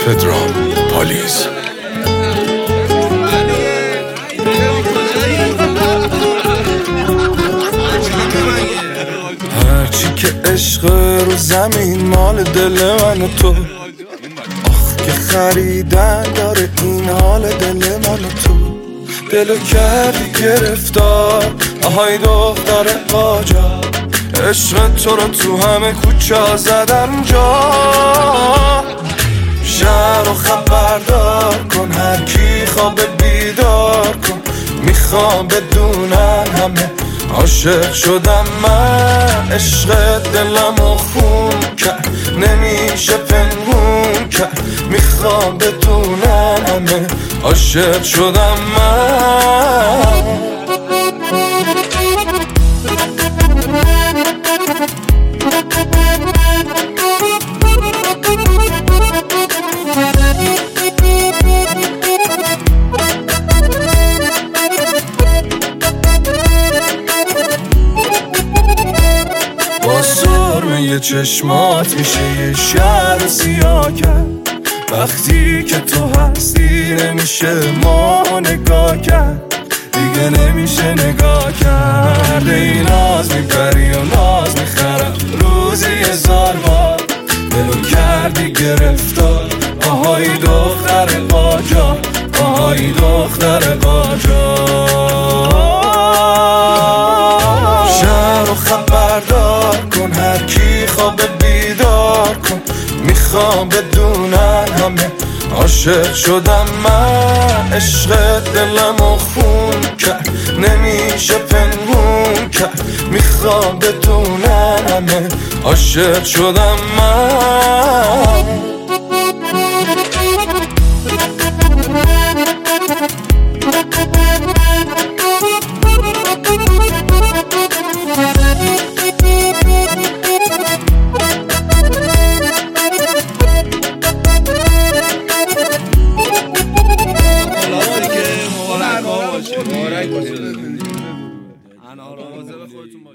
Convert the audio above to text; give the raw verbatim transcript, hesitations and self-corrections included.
پدرام پالیز. هرچی که عشق رو زمین مال دل من و تو، آخ که خریدن داره این حال دل من و تو. دلو کردی گرفتار، آهای دختر قاجار، عشق تو رو تو همه کوچه زدم جا. شهر رو خبردار کن، هر کی خواب بیدار کن، میخوام بدونن همه عاشق شدم من. عشق دلمو خون کرد، نمیشه پنهون کرد، میخوام بدونن همه عاشق شدم من. یه چشمات میشه یه شهر سیاه کرد، وقتی که تو هستی نمیشه ما نگاه کرد، دیگه نمیشه نگاه کرد. ای ناز میبری و ناز میخرم روزی هزار بار، دلو کردی گرفتار، آهای دختر قاجار، آهای دختر قاجار. شهر رو خبردار کن، هر کی خواب بیدار کن، میخوام بدونن همه عاشق شدم من. عشق دلمو خون کرد، نمیشه پنهون کرد، میخوام بدونن همه عاشق شدم من. مبارک باشه. مبارک باشه.